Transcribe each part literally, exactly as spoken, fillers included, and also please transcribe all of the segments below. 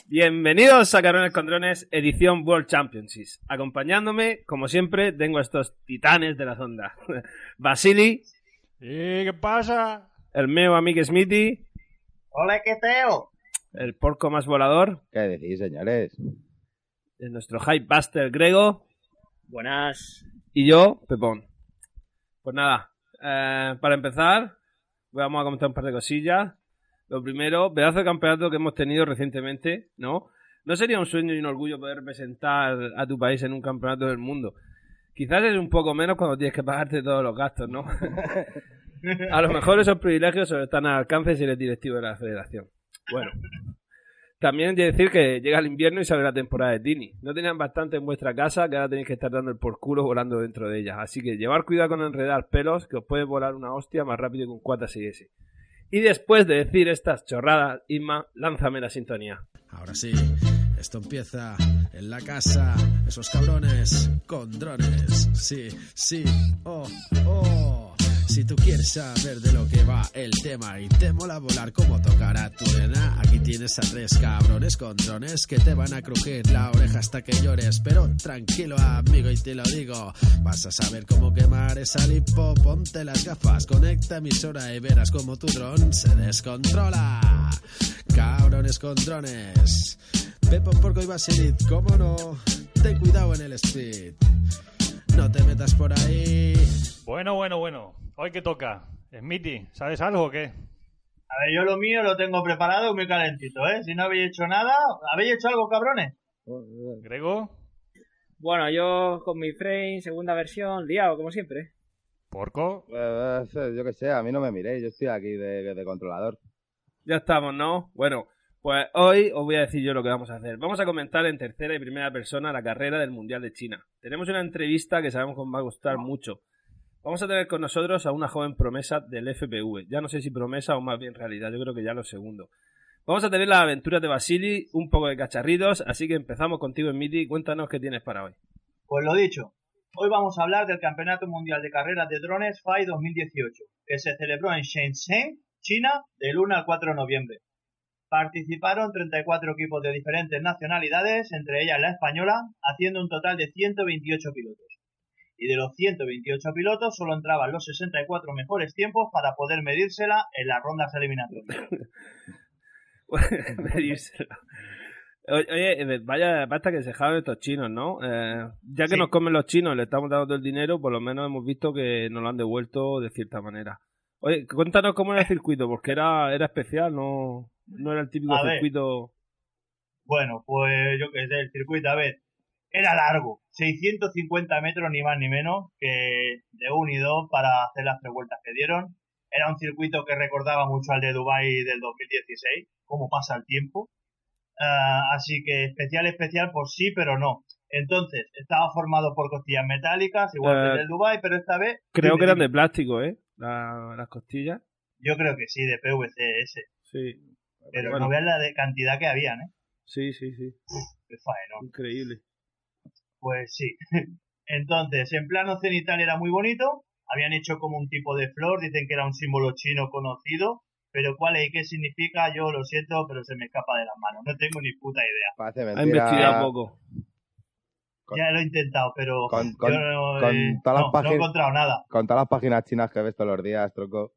Bienvenidos a Cabrones con Drones, edición World Championships. Acompañándome, como siempre, tengo a estos titanes de la zonda. Vasily. ¿Y qué pasa? El meu amigo Smithy. ¡Hola, qué teo! El porco más volador. ¿Qué decís, señores? Nuestro Hypebuster Grego. Buenas. Y yo, Pepón. Pues nada, eh, para empezar, vamos a comentar un par de cosillas. Lo primero, pedazo de campeonato que hemos tenido recientemente, ¿no? No sería un sueño y un orgullo poder representar a tu país en un campeonato del mundo. Quizás es un poco menos cuando tienes que pagarte todos los gastos, ¿no? A lo mejor esos privilegios solo están al alcance si eres directivo de la federación. Bueno, también hay que decir que llega el invierno y sale la temporada de Tini. No tenían bastante en vuestra casa, que ahora tenéis que estar dando el por culo volando dentro de ellas. Así que llevar cuidado con enredar pelos, que os puede volar una hostia más rápido que un cuatro seis ese. Y después de decir estas chorradas, Isma, lánzame la sintonía. Ahora sí, esto empieza en la casa, esos cabrones con drones. Sí, sí, oh, oh. Si tú quieres saber de lo que va el tema y te mola volar como tocará tu nena, aquí tienes a tres cabrones con drones que te van a crujir la oreja hasta que llores. Pero tranquilo, amigo, y te lo digo, vas a saber cómo quemar esa lipo. Ponte las gafas, conecta emisora y verás como tu dron se descontrola. Cabrones con drones. Pepo, Porco y Basilit, cómo no, ten cuidado en el speed. No te metas por ahí. Bueno, bueno, bueno. ¿Hoy qué toca? Smithy, ¿sabes algo o qué? A ver, yo lo mío lo tengo preparado muy calentito, ¿eh? Si no habéis hecho nada, ¿habéis hecho algo, cabrones? ¿Grego? Bueno, yo con mi frame, segunda versión, liado, como siempre. ¿Porco? Eh, eh, yo qué sé, a mí no me miréis, yo estoy aquí de, de controlador. Ya estamos, ¿no? Bueno, pues hoy os voy a decir yo lo que vamos a hacer. Vamos a comentar en tercera y primera persona la carrera del Mundial de China. Tenemos una entrevista que sabemos que os va a gustar mucho. Vamos a tener con nosotros a una joven promesa del F P V. Ya no sé si promesa o más bien realidad, yo creo que ya lo segundo. Vamos a tener las aventuras de Vasily, un poco de cacharritos, así que empezamos contigo, Smithy. Cuéntanos qué tienes para hoy. Pues lo dicho, hoy vamos a hablar del Campeonato Mundial de Carreras de Drones F A I dos mil dieciocho, que se celebró en Shenzhen, China, del uno al cuatro de noviembre. Participaron treinta y cuatro equipos de diferentes nacionalidades, entre ellas la española, haciendo un total de ciento veintiocho pilotos. Y de los ciento veintiocho pilotos solo entraban los sesenta y cuatro mejores tiempos para poder medírsela en las rondas eliminatorias. Medírsela. Oye, vaya, basta que se jaden estos chinos, ¿no? Eh, ya que Sí. nos comen los chinos, le estamos dando todo el dinero, por lo menos hemos visto que nos lo han devuelto de cierta manera. Oye, cuéntanos cómo era el circuito, porque era, era especial, no, no era el típico A ver. circuito. Bueno, pues yo qué sé, el circuito, a ver, era largo, seiscientos cincuenta metros ni más ni menos, que de un y dos para hacer las tres vueltas que dieron. Era un circuito que recordaba mucho al de Dubái del dos mil dieciséis, cómo pasa el tiempo. Uh, así que especial, especial, pues sí, pero no. Entonces, estaba formado por costillas metálicas, igual Eh, que el del Dubái, pero esta vez... Creo dime, que eran dime. de plástico, ¿eh? La- las costillas. Yo creo que sí, de P V C ese. Sí. Pero Bueno. no vean la de cantidad que habían, ¿eh? Sí, sí, sí. Qué faeno. Increíble. Pues sí. Entonces, en plano cenital era muy bonito. Habían hecho como un tipo de flor. Dicen que era un símbolo chino conocido. Pero cuál es y qué significa, yo lo siento, pero se me escapa de las manos. No tengo ni puta idea. Parece Ha mentira. investigado poco. Con- Ya lo he intentado, pero con- yo con- no, con eh, todas las no, no he páginas- encontrado nada. Con todas las páginas chinas que ves todos los días, troco.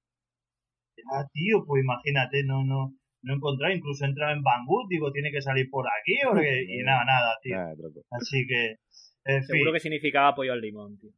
Ah, tío, pues imagínate, no, no, no he encontrado. Incluso he entrado en Banggood, digo, tiene que salir por aquí, porque... y nada, nada, tío. Nada, troco. Así que, en Seguro fin. que significaba pollo al limón, tío.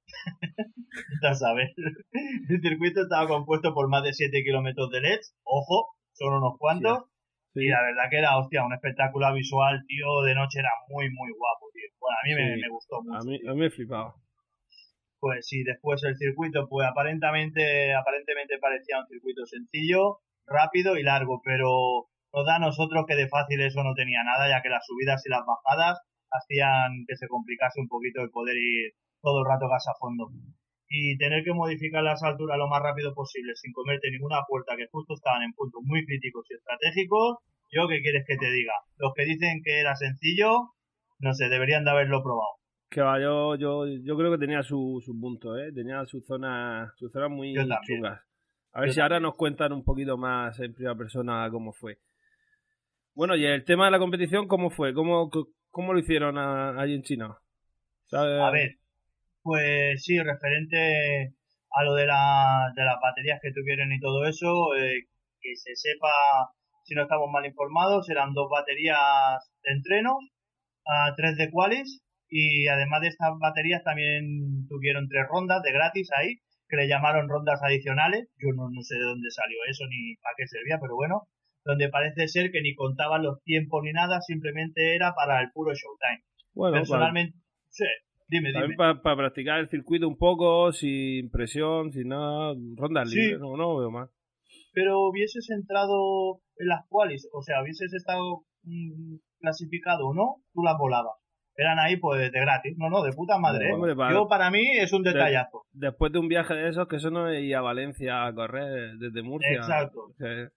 Ya sabes. El circuito estaba compuesto por más de siete kilómetros de L E Ds. Ojo, son unos cuantos. Sí. Y la verdad que era, hostia, un espectáculo visual, tío, de noche era muy, muy guapo, tío. Bueno, a mí me, Sí. me gustó mucho. A mí, tío. a mí me he flipado. Pues sí, después el circuito, pues aparentemente, aparentemente parecía un circuito sencillo, rápido y largo, pero nos da a nosotros que de fácil eso no tenía nada, ya que las subidas y las bajadas hacían que se complicase un poquito el poder ir todo el rato gas a fondo. Y tener que modificar las alturas lo más rápido posible sin comerte ninguna puerta, que justo estaban en puntos muy críticos y estratégicos, yo qué quieres que te diga. Los que dicen que era sencillo, no sé, deberían de haberlo probado. Que va, yo, yo, yo creo que tenía su, su punto, ¿eh? Tenía su zona, su zona muy Yo también. chungas. A ver Yo si ahora también. nos cuentan un poquito más en primera persona cómo fue. Bueno, y el tema de la competición, ¿cómo fue? ¿Cómo, cómo lo hicieron a, allí en China? ¿Sabes? A ver, pues sí, referente a lo de, la, de las baterías que tuvieron y todo eso, eh, que se sepa, si no estamos mal informados, eran dos baterías de entrenos, a tres de qualis, y además de estas baterías también tuvieron tres rondas de gratis ahí, que le llamaron rondas adicionales. Yo no, no sé de dónde salió eso ni para qué servía, pero bueno, donde parece ser que ni contaban los tiempos ni nada, simplemente era para el puro showtime. Bueno, Personalmente, para, sí, dime, también dime. Para pa practicar el circuito un poco, sin presión, sin nada, rondas Sí, libres, no, no veo más. Pero hubieses entrado en las qualis, o sea, hubieses estado mmm, clasificado o no, tú las volabas. Eran ahí pues de gratis, no, no, de puta madre. Hombre, ¿eh? para, Yo para mí es un detallazo. De, después de un viaje de esos, que eso no es ir a Valencia a correr desde Murcia. Exacto. Que...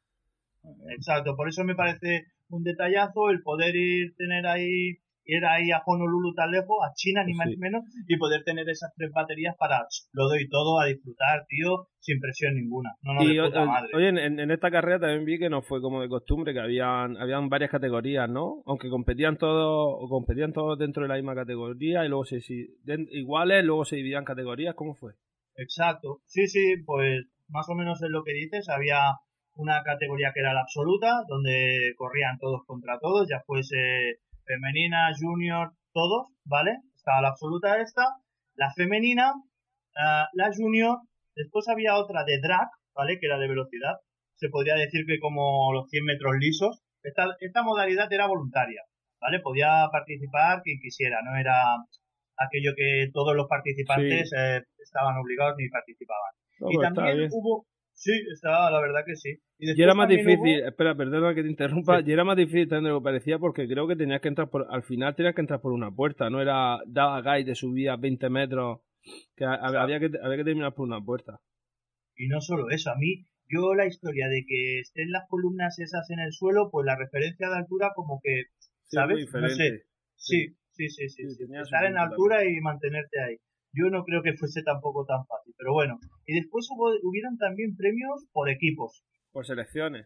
Exacto, por eso me parece un detallazo el poder ir, tener ahí, ir ahí a Honolulu tan lejos, a China ni más ni menos, y poder tener esas tres baterías para lo doy todo a disfrutar, tío, sin presión ninguna. No, no, y de puta o, madre. Oye, en, en esta carrera también vi que no fue como de costumbre, que habían, habían varias categorías, ¿no? Aunque competían todos, o competían todos dentro de la misma categoría y luego se, si, de, iguales, luego se dividían categorías, ¿cómo fue? Exacto, sí, sí, pues más o menos es lo que dices, había una categoría que era la absoluta, donde corrían todos contra todos, ya fuese femenina, junior, todos, ¿vale? Estaba la absoluta esta, la femenina, uh, la junior, después había otra de drag, ¿vale? Que era de velocidad, se podría decir que como los cien metros lisos. Esta, esta modalidad era voluntaria, ¿vale? Podía participar quien quisiera, no era aquello que todos los participantes sí. eh, estaban obligados ni participaban. No, y también hubo... Sí, estaba, la verdad que sí. Y, y era más difícil, hubo... espera, perdona que te interrumpa, sí. Y era más difícil también de lo que parecía porque creo que tenías que entrar por, al final tenías que entrar por una puerta, no era, daba guide de subía veinte metros, que claro. había, que había que terminar por una puerta. Y no solo eso, a mí, yo la historia de que estén las columnas esas en el suelo, pues la referencia de altura como que, ¿sabes? Sí, no sé. Sí, sí, sí, sí, sí, sí, sí. Estar en altura también. Y mantenerte ahí. Yo no creo que fuese tampoco tan fácil, pero bueno. Y después hubo, hubieron también premios por equipos. Por selecciones.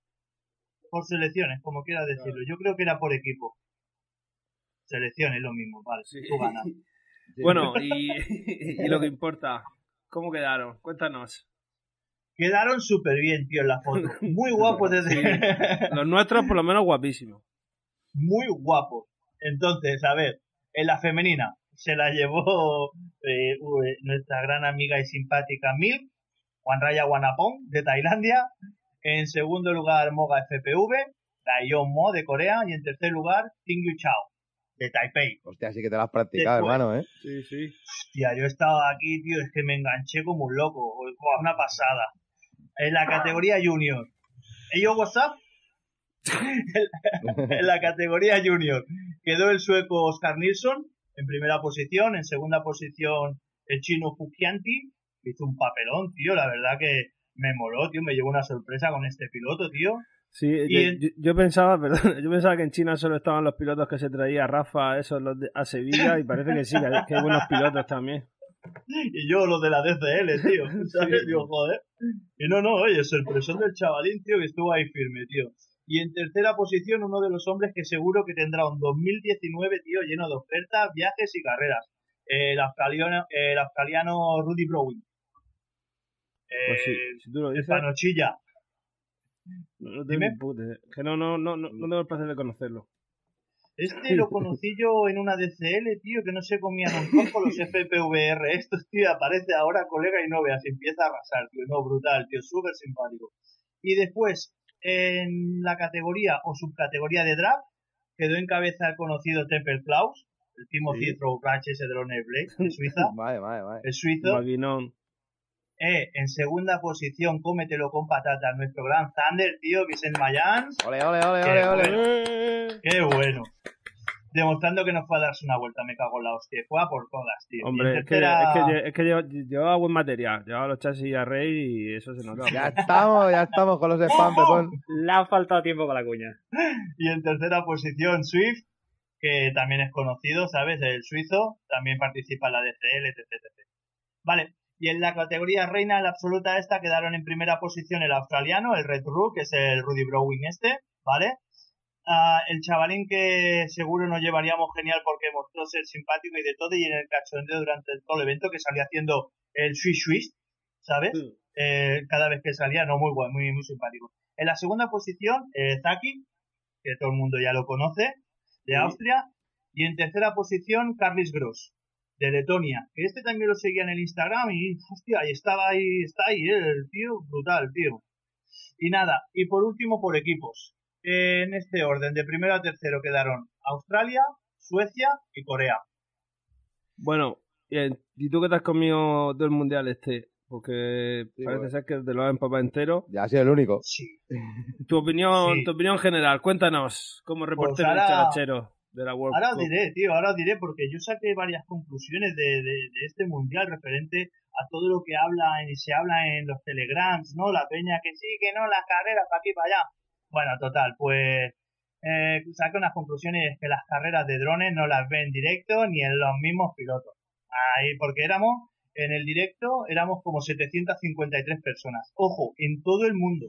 Por selecciones, como quieras decirlo. Claro. Yo creo que era por equipo. Selecciones, lo mismo, vale. Sí. Tú ganas. Sí. Bueno, y, y lo que importa, ¿cómo quedaron? Cuéntanos. Quedaron súper bien, tío, en la foto. Muy guapos desde... Sí. Los nuestros, por lo menos, guapísimos. Muy guapos. Entonces, a ver, en la femenina se la llevó eh, nuestra gran amiga y simpática Milk, Wanraya Wanapong, de Tailandia. En segundo lugar, Moga F P V, Daeyeon Mo, de Corea. Y en tercer lugar, Tingyu Chao, de Taipei. Hostia, sí que te la has practicado, después, hermano, ¿eh? Sí, sí. Hostia, yo he estado aquí, tío, es que me enganché como un loco. Una pasada. En la categoría junior. ¿Ellos WhatsApp? En la categoría junior quedó el sueco Oscar Nilsson en primera posición, en segunda posición el chino Fukianti, que hizo un papelón, tío, la verdad que me moló, tío, me llevó una sorpresa con este piloto, tío. Sí, yo, en... yo, yo pensaba, perdón, yo pensaba que en China solo estaban los pilotos que se traía Rafa, esos los de, a Sevilla, y parece que sí, que hay, que hay buenos pilotos también. Y yo los de la D C L, tío, ¿sabes? Sí. Digo, joder. Y no, no, oye, sorpresón del chavalín, tío, que estuvo ahí firme, tío. Y en tercera posición, uno de los hombres que seguro que tendrá un dos mil diecinueve, tío, lleno de ofertas, viajes y carreras. Eh, el, australiano, eh, el australiano Rudy Browning. Eh, pues sí, si tú lo dices, el Panochilla. No, no Dime. Pute, que no, no, no, no, no tengo el placer de conocerlo. Este lo conocí yo en una D C L, tío, que no se comían un poco los F P V R. Estos, tío, aparece ahora, colega, y no veas, empieza a arrasar, tío. No, brutal, tío, súper simpático. Y después, en la categoría o subcategoría de draft, quedó en cabeza el conocido Temple Klaus, el Timothy sí. Throwbridge ese de los Blade, de Suiza. Vale, vale, vale. El suizo. Maquinón. Eh, en segunda posición, cómetelo con patatas, nuestro gran Thunder, tío, Vicente Mayans. Ole, ole, ole, Qué ole, bueno. ole. Qué bueno. Demostrando que no fue a darse una vuelta, me cago en la hostia. Fue a por todas, tío. Hombre, tercera... es que, es que, es que llevaba, llevaba buen material. Llevaba los chasis a Rey y eso se notaba. Ya estamos, ya estamos con los spam, Pepón. Le ha faltado tiempo para la cuña. Y en tercera posición, Swift, que también es conocido, ¿sabes? El suizo, también participa en la D C L, etcétera, etcétera. Vale. Y en la categoría reina, en la absoluta esta, quedaron en primera posición el australiano, el Red Rook, que es el Rudy Browning este, ¿vale? a el chavalín que seguro nos llevaríamos genial porque mostró ser simpático y de todo, y en el cachondeo durante todo el evento que salía haciendo el swish swish, ¿sabes? Sí. Eh, cada vez que salía, no, muy guay, muy, muy simpático. En la segunda posición, eh, Zaki, que todo el mundo ya lo conoce, de sí. Austria. Y en tercera posición, Carlis Gross, de Letonia, que este también lo seguía en el Instagram y, hostia, y estaba ahí, está ahí, ¿eh? El tío, brutal, tío. Y nada, y por último, por equipos. En este orden, de primero a tercero quedaron Australia, Suecia y Corea. Bueno, ¿y tú qué te has comido del mundial este? Porque sí, parece bueno. ser que te lo has empapado entero. Ya ha sido el único. Sí. Tu opinión, sí. tu opinión general, cuéntanos, como reportero pues charachero de la World Ahora Cup. os diré, tío, ahora os diré, porque yo saqué varias conclusiones de, de, de este mundial referente a todo lo que habla y se habla en los telegrams, ¿no? La peña que sí, que no, las carreras para aquí, para allá. Bueno, total, pues eh, saqué unas conclusiones que las carreras de drones no las ven en directo ni en los mismos pilotos. Ahí, porque éramos, en el directo, éramos como setecientas cincuenta y tres personas. Ojo, en todo el mundo.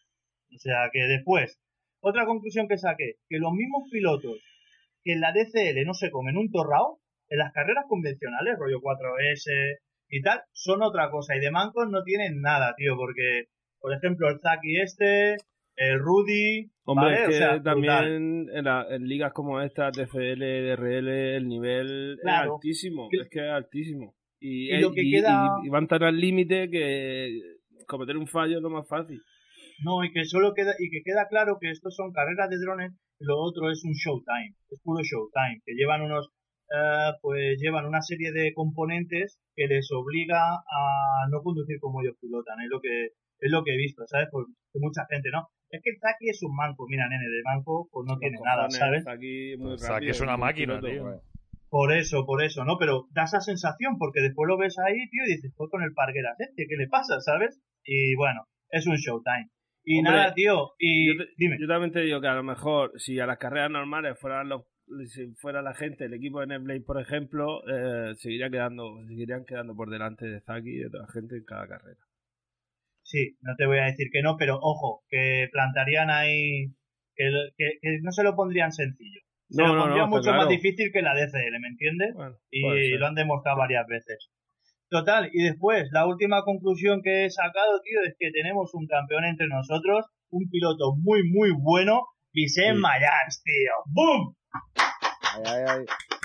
O sea, que después, otra conclusión que saqué, que los mismos pilotos que en la D C L no se comen un torrao, en las carreras convencionales, rollo cuatro ese y tal, son otra cosa. Y de mancos no tienen nada, tío, porque, por ejemplo, el Zaki este, el Rudy... Hombre, ¿vale? es que o sea, también en, la, en ligas como esta, D C L, D R L, el nivel claro. es altísimo, es que es altísimo. Y, y, lo que y, queda... y, y van tan al límite que cometer un fallo es lo más fácil. No, y que solo queda, y que queda claro que estos son carreras de drones, y lo otro es un showtime, es puro showtime, que llevan unos, uh, pues llevan una serie de componentes que les obliga a no conducir como ellos pilotan, es lo que, es lo que he visto, ¿sabes? Porque mucha gente, ¿no? Es que el Zaki es un manco, mira, nene, de manco, pues no Los tiene nada, ¿sabes? Zaki muy rápido, Zaki es una máquina, piloto, tío. Bueno. Por eso, por eso, ¿no? Pero da esa sensación, porque después lo ves ahí, tío, y dices, pues con el Pargueras este, ¿qué le pasa, ¿sabes? Y bueno, es un showtime. Y Hombre, nada, tío, y yo, te, dime. Yo también te digo que a lo mejor, si a las carreras normales fueran los, si fuera la gente, el equipo de Netblade, por ejemplo, eh, seguiría quedando, seguirían quedando por delante de Zaki y de toda la gente en cada carrera. Sí, no te voy a decir que no, pero ojo, que plantarían ahí, que, que, que no se lo pondrían sencillo. Se no, lo no, pondrían no, mucho claro. más difícil que la D C L, ¿me entiendes? Bueno, y lo han demostrado varias veces. Total, y después, la última conclusión que he sacado, tío, es que tenemos un campeón entre nosotros, un piloto muy, muy bueno, Vicent sí. Mayans, tío. ¡Bum! Ay, ay, ay.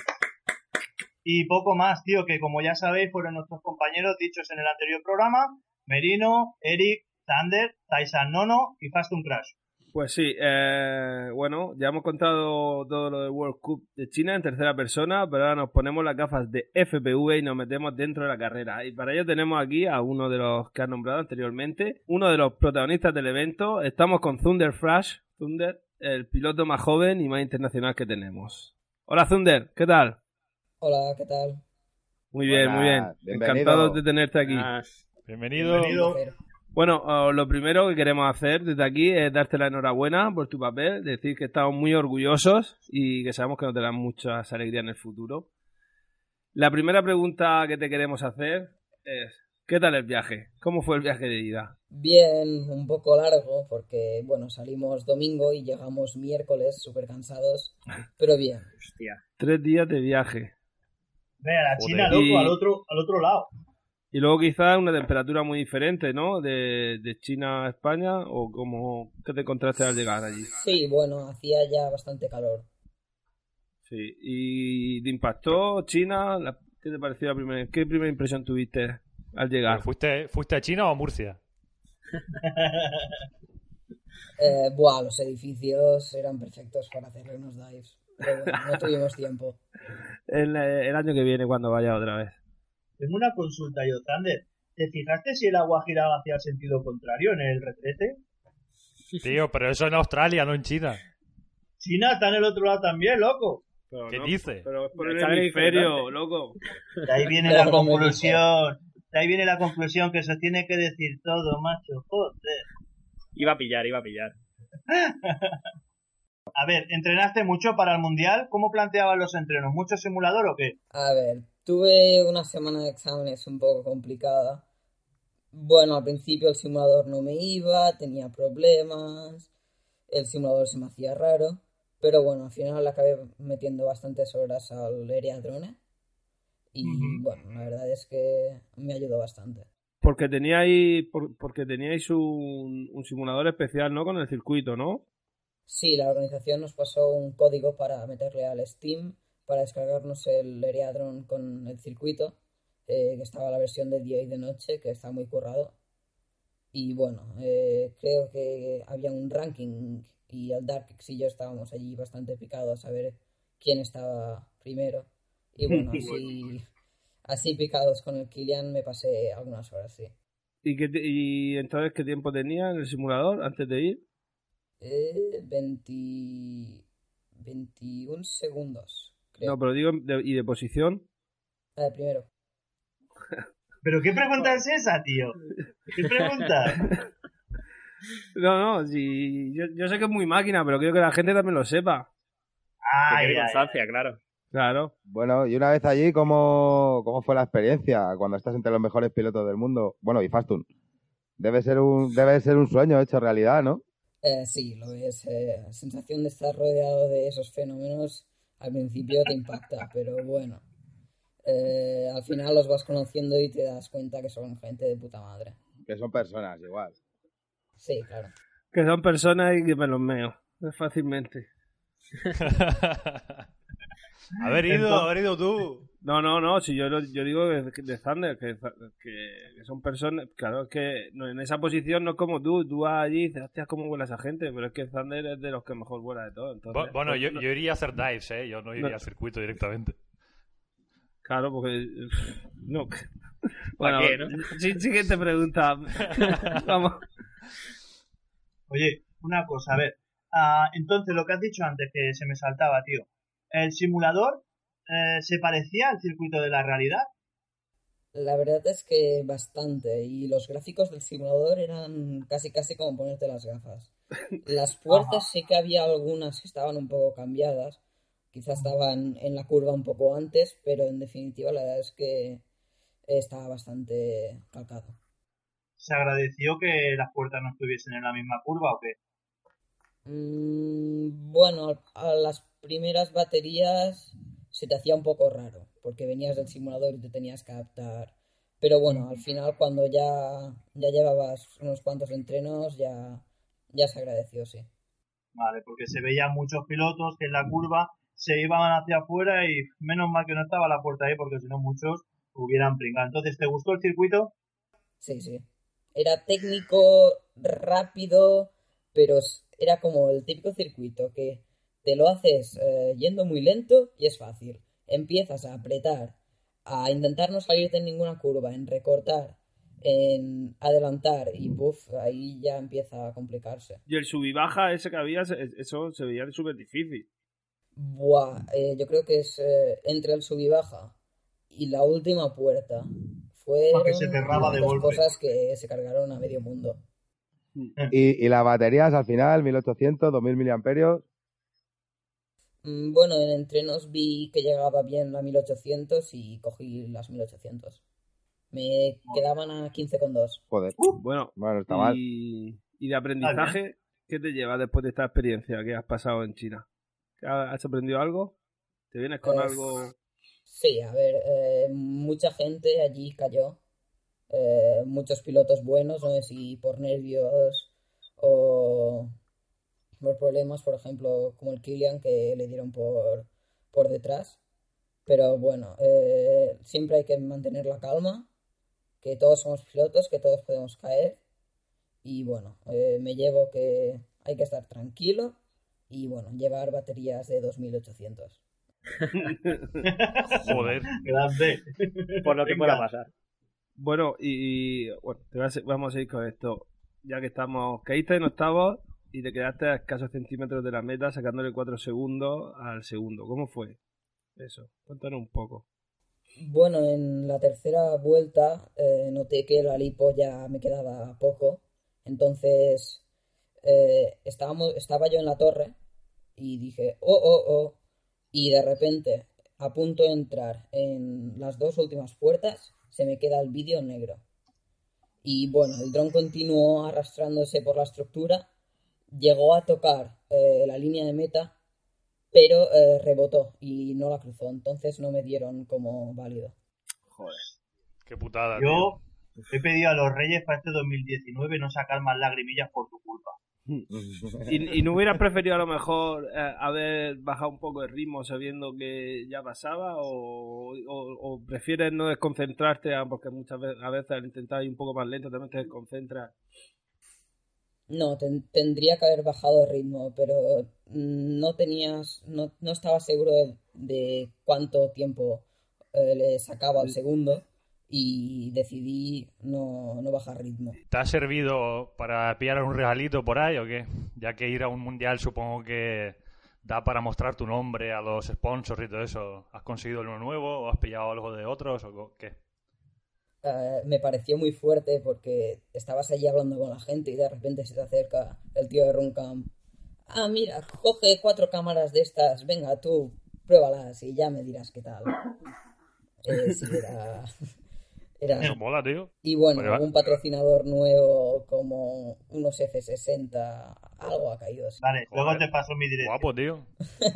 Y poco más, tío, que como ya sabéis, fueron nuestros compañeros dichos en el anterior programa, Merino, Eric, Thunder, Tyson Nono y Fast and Crash. Pues sí, eh, bueno, ya hemos contado todo lo del World Cup de China en tercera persona, pero ahora nos ponemos las gafas de F P V y nos metemos dentro de la carrera. Y para ello tenemos aquí a uno de los que has nombrado anteriormente, uno de los protagonistas del evento. Estamos con Thunder Fresh, Thunder, el piloto más joven y más internacional que tenemos. Hola Thunder, ¿qué tal? Hola, ¿qué tal? Muy bien, Hola, muy bien. Bienvenido. Encantados de tenerte aquí. Bienvenido. Bienvenido. Bueno, uh, lo primero que queremos hacer desde aquí es darte la enhorabuena por tu papel, decir que estamos muy orgullosos y que sabemos que nos darán muchas alegrías en el futuro. La primera pregunta que te queremos hacer es, ¿qué tal el viaje? ¿Cómo fue el viaje de ida? Bien, un poco largo porque, bueno, salimos domingo y llegamos miércoles súper cansados, pero bien. Hostia. Tres días de viaje. Ve a la Joder. China, loco, Y- al otro, al otro lado. Y luego quizás una temperatura muy diferente, ¿no? De, de China a España, o como ¿qué te encontraste al llegar allí? Sí, bueno, hacía ya bastante calor. Sí. ¿Y te impactó China? La- ¿Qué te pareció la primera? ¿Qué primera impresión tuviste al llegar? ¿Fuiste, ¿Fuiste a China o a Murcia? Eh, buah, los edificios eran perfectos para hacer unos dives, pero bueno, no tuvimos tiempo. El, el año que viene cuando vaya otra vez. Tengo una consulta yo, Thunder. ¿Te fijaste si el agua giraba hacia el sentido contrario en el retrete? Tío, pero eso en Australia, no en China. China está en el otro lado también, loco. Pero ¿Qué no, dice? Pero es por el Está bien hemisferio, diferente. loco. De ahí viene la conclusión. De ahí viene la conclusión que se tiene que decir todo, macho. Joder. Iba a pillar, iba a pillar. A ver, ¿entrenaste mucho para el Mundial? ¿Cómo planteaban los entrenos? ¿Mucho simulador o qué? A ver, tuve una semana de exámenes un poco complicada. Bueno, al principio el simulador no me iba, tenía problemas, el simulador se me hacía raro, Pero bueno, al final acabé metiendo bastantes horas al Area Drone. Y Ujú. bueno, la verdad es que me ayudó bastante. Porque teníais, por- porque teníais un, un simulador especial, ¿no? Con el circuito, ¿no? Sí, la organización nos pasó un código para meterle al Steam, para descargarnos el Area Drone con el circuito, eh, que estaba la versión de día y de noche, que está muy currado. Y bueno, eh, creo que había un ranking y el Darkix y yo estábamos allí bastante picados a ver quién estaba primero. Y bueno, así, así picados con el Kilian me pasé algunas horas, sí. ¿Y, qué te- y entonces qué tiempo tenía en el simulador antes de ir? Eh, veinte, veintiún segundos, No, creo. pero digo, de- ¿y de posición? Ah, primero. ¿Pero qué pregunta es esa, tío? ¿Qué pregunta? No, no, sí, yo, yo sé que es muy máquina, pero quiero que la gente también lo sepa. Que Ay, quiere ay, constancia, claro. Claro. Bueno, y una vez allí, ¿cómo, cómo fue la experiencia cuando estás entre los mejores pilotos del mundo? Bueno, y Fastun. Debe ser un, debe ser un sueño hecho realidad, ¿no? Eh, sí, lo es. Eh, la sensación de estar rodeado de esos fenómenos al principio te impacta, pero bueno. Eh, al final los vas conociendo y te das cuenta que son gente de puta madre. Que son personas igual. Sí, claro. Que son personas y que me los meo. Fácilmente. Haber ido, Entonces- haber ido tú. No, no, no, si yo, lo- yo digo de, de Thunder, que, que, que son personas, claro, es que no, en esa posición no es como tú, tú vas allí y dices, hostia, cómo vuela esa gente, pero es que Thunder es de los que mejor vuela de todo, entonces... Bu- Bueno, pues, yo, no- yo iría a hacer dives, ¿eh? Yo no iría No. al circuito directamente. Claro, porque... No. Bueno, qué, no? sí, siguiente pregunta. Vamos. Oye, una cosa, a ver. Ah, entonces, lo que has dicho antes, que se me saltaba, tío. ¿El simulador eh, se parecía al circuito de la realidad? La verdad es que bastante. Y los gráficos del simulador eran casi casi como ponerte las gafas. Las puertas sí que había algunas que estaban un poco cambiadas. Quizás estaban en la curva un poco antes, pero en definitiva la verdad es que estaba bastante calcado. ¿Se agradeció que las puertas no estuviesen en la misma curva o qué? Mm, bueno, a las primeras baterías se te hacía un poco raro, porque venías del simulador y te tenías que adaptar. Pero bueno, al final cuando ya, ya llevabas unos cuantos entrenos, ya, ya se agradeció, sí. Vale, porque se veían muchos pilotos que en la curva se iban hacia afuera y menos mal que no estaba la puerta ahí porque si no muchos hubieran pringado. Entonces, ¿te gustó el circuito? Sí, sí. Era técnico, rápido, pero s- era como el típico circuito que te lo haces eh, yendo muy lento y es fácil. Empiezas a apretar, a intentar no salirte en ninguna curva, en recortar, en adelantar y puff, ahí ya empieza a complicarse. Y el sub y baja ese que había, se- eso se veía súper difícil. Buah, eh, yo creo que es eh, entre el sub y baja y la última puerta. Porque se Fueron cerraba de dos golpe. cosas que se cargaron a medio mundo. Y, y las baterías al final, mil ochocientos, dos mil miliamperios. Mm, Bueno, en entrenos vi que llegaba bien la mil ochocientos y cogí las mil ochocientos. Me quedaban a quince coma dos. Joder. Bueno, Bueno, está mal. y, y de aprendizaje, ¿qué te lleva después de esta experiencia que has pasado en China? ¿Has aprendido algo? ¿Te vienes con Eh, algo? Sí, a ver, eh, mucha gente allí cayó. Eh, muchos pilotos buenos, no sé si por nervios o por problemas, por ejemplo, como el Kilian que le dieron por, por detrás. Pero bueno, eh, siempre hay que mantener la calma, que todos somos pilotos, que todos podemos caer. Y bueno, eh, me llevo que hay que estar tranquilo y bueno, llevar baterías de dos mil ochocientos. Joder. Grande. Por lo que Venga. pueda pasar. Bueno, y, y, bueno, te vas a- vamos a ir con esto. Ya que estamos, caíste en octavos y te quedaste a escasos centímetros de la meta, sacándole cuatro segundos al segundo. ¿Cómo fue eso? Cuéntanos un poco. Bueno, en la tercera vuelta eh, noté que la lipo ya me quedaba poco. Entonces eh, estábamos, estaba yo en la torre y dije, oh, oh, oh. Y de repente, a punto de entrar en las dos últimas puertas, se me queda el vídeo negro. Y bueno, el dron continuó arrastrándose por la estructura, llegó a tocar eh, la línea de meta pero eh, rebotó y no la cruzó, entonces no me dieron como válido. Joder. Qué putada, Yo tío. he pedido a los Reyes para este dos mil diecinueve no sacar más lagrimillas por tu culpa. ¿Y, y no hubieras preferido a lo mejor eh, haber bajado un poco el ritmo sabiendo que ya pasaba? ¿O, o, o prefieres no desconcentrarte? a- Porque muchas veces, a veces al intentar ir un poco más lento también te desconcentras. No, ten- tendría que haber bajado el ritmo, pero mm, no tenías, no, no estaba seguro de, de cuánto tiempo eh, le sacaba al segundo y decidí no, no bajar ritmo. ¿Te ha servido para pillar un regalito por ahí o qué? Ya que ir a un mundial supongo que da para mostrar tu nombre a los sponsors y todo eso. ¿Has conseguido uno nuevo o has pillado algo de otros o qué? Eh, me pareció muy fuerte porque estabas allí hablando con la gente y de repente se te acerca el tío de Runcam. Ah, mira, coge cuatro cámaras de estas, venga tú, pruébalas y ya me dirás qué tal. Eh, sí, era... era... Eso mola, tío. Y bueno, Vale, va. algún patrocinador nuevo como unos F sesenta, algo ha caído. Sí. Vale, luego Joder. te paso mi dirección. Guapo, tío.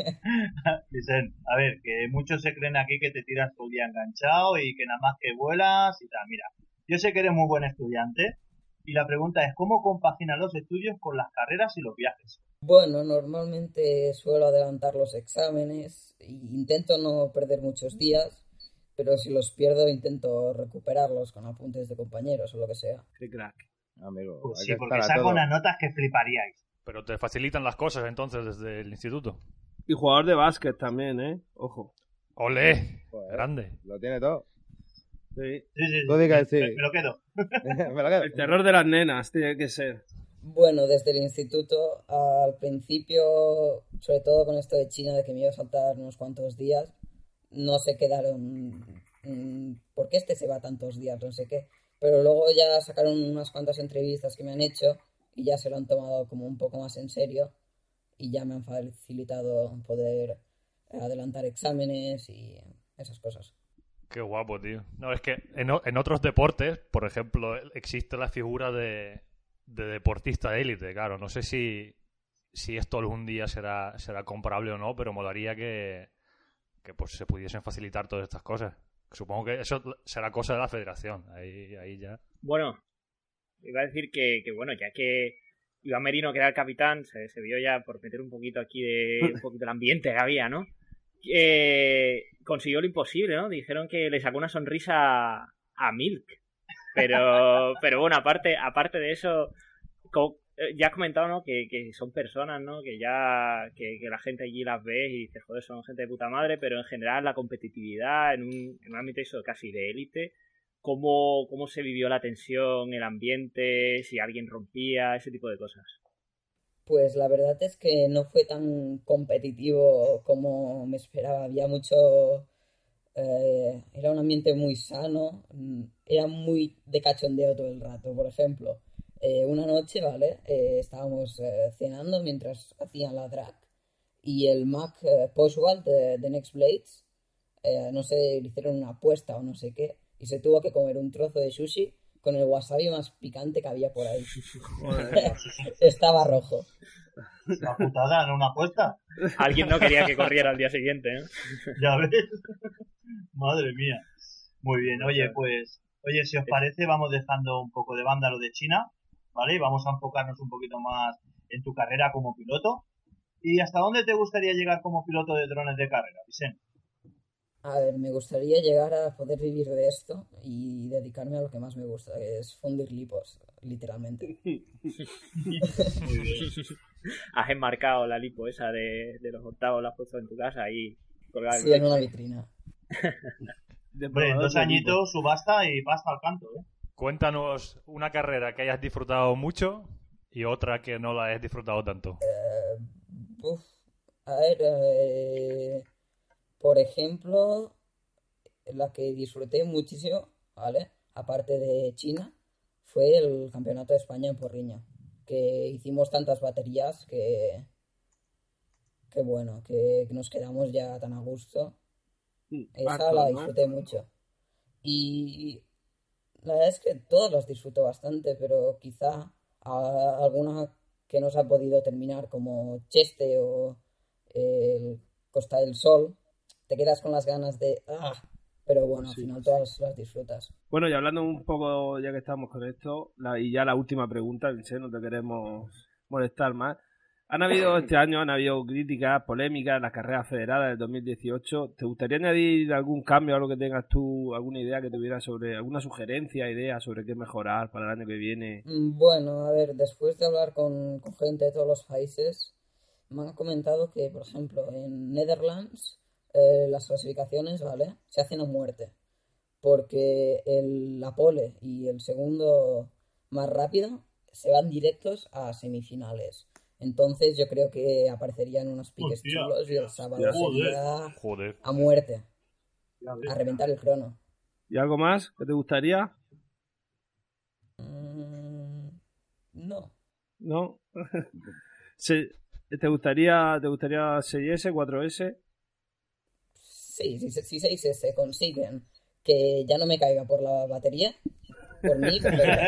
Vicente, a ver, que muchos se creen aquí que te tiras todo el día enganchado y que nada más que vuelas y tal. Mira, yo sé que eres muy buen estudiante y la pregunta es, ¿cómo compaginas los estudios con las carreras y los viajes? Bueno, normalmente suelo adelantar los exámenes e intento no perder muchos días, pero si los pierdo intento recuperarlos con apuntes de compañeros o lo que sea. Qué crack. Amigo, Pues hay sí, que porque estar a saco todo. unas notas que fliparíais. Pero te facilitan las cosas entonces desde el instituto. Y jugador de básquet también, ¿eh? Ojo. ¡Olé! Joder, Grande. Lo tiene todo. Sí. Sí, sí, sí. Tú digas me, sí. me lo quedo. Me lo quedo. El terror de las nenas tiene que ser. Bueno, desde el instituto al principio, sobre todo con esto de China, de que me iba a saltar unos cuantos días, no se quedaron, mm, ¿por qué este se va tantos días? No sé qué. Pero luego ya sacaron unas cuantas entrevistas que me han hecho y ya se lo han tomado como un poco más en serio y ya me han facilitado poder adelantar exámenes y esas cosas. Qué guapo, tío. No, es que en, o- en otros deportes, por ejemplo, existe la figura de, de deportista de élite, claro. No sé si, si esto algún día será, será comparable o no, pero molaría que, que pues, se pudiesen facilitar todas estas cosas. Supongo que eso será cosa de la federación. Ahí, ahí ya. Bueno, iba a decir que, que bueno, ya que Iván Merino, que era el capitán, se, se vio ya por meter un poquito aquí de un poquito el ambiente que había, ¿no? Eh, consiguió lo imposible, ¿no? Dijeron que le sacó una sonrisa a Milk. Pero, pero bueno, aparte, aparte de eso, co- eh, ya has comentado, ¿no? Que, que son personas, ¿no? Que ya, que, que la gente allí las ve y dice, joder, son gente de puta madre, pero en general la competitividad en un, en un ámbito eso casi de élite, cómo, cómo se vivió la tensión, el ambiente, si alguien rompía, ese tipo de cosas. Pues la verdad es que no fue tan competitivo como me esperaba. Había mucho... eh, era un ambiente muy sano. mm, Era muy de cachondeo todo el rato. Por ejemplo, eh, una noche, ¿vale? Eh, estábamos eh, cenando mientras hacían la drag. Y el Mac eh, Poshwald de, de Next Blades, eh, no sé, le hicieron una apuesta o no sé qué. Y se tuvo que comer un trozo de sushi con el wasabi más picante que había por ahí. Estaba rojo. Una putada, no una apuesta. Alguien no quería que corriera al día siguiente, ¿no? Ya ves. Madre mía. Muy bien, oye, pues, oye, si os parece, vamos dejando un poco de banda lo de China, ¿vale? Y vamos a enfocarnos un poquito más en tu carrera como piloto. ¿Y hasta dónde te gustaría llegar como piloto de drones de carrera, Vicente? A ver, me gustaría llegar a poder vivir de esto y dedicarme a lo que más me gusta, que es fundir lipos, literalmente. Muy bien. Has enmarcado la lipo esa de, de los octavos, la has puesto en tu casa y colgada. Sí, en una vitrina. De Hombre, probador dos de añitos, subasta y pasta al canto, ¿eh? Cuéntanos una carrera que hayas disfrutado mucho y otra que no la hayas disfrutado tanto. Uf, a ver, eh, por ejemplo, la que disfruté muchísimo, ¿vale? Aparte de China, fue el Campeonato de España en Porriño, que hicimos tantas baterías que, que bueno, que, que nos quedamos ya tan a gusto. Esa Harto, la ¿no? disfruté mucho. Y la verdad es que todas las disfruto bastante, pero quizá a- alguna que no se ha podido terminar, como Cheste o el Costa del Sol, te quedas con las ganas de... ¡Ah! Pero bueno, al Sí, final sí. todas las disfrutas. Bueno, y hablando un poco, ya que estamos con esto, la- y ya la última pregunta, Vince, no te queremos molestar más. Han habido este año, han habido críticas, polémicas en las carreras federadas del dos mil dieciocho. ¿Te gustaría añadir algún cambio, algo que tengas tú, alguna idea que tuviera sobre, alguna sugerencia, idea sobre qué mejorar para el año que viene? Mm, Bueno, a ver, después de hablar con, con gente de todos los países, me han comentado que, por ejemplo, en Netherlands eh, las clasificaciones, ¿vale? Se hacen a muerte. Porque el, la pole y el segundo más rápido se van directos a semifinales. Entonces yo creo que aparecerían unos piques Hostia, chulos y el sábado joder. sería Joder. a muerte, Ya ves. a reventar el crono. ¿Y algo más que te gustaría? Mm, no. ¿No? Se- ¿Te gustaría, te gustaría seis ese, cuatro ese? Sí, si, si seis se consiguen que ya no me caiga por la batería, por mí, perfecto.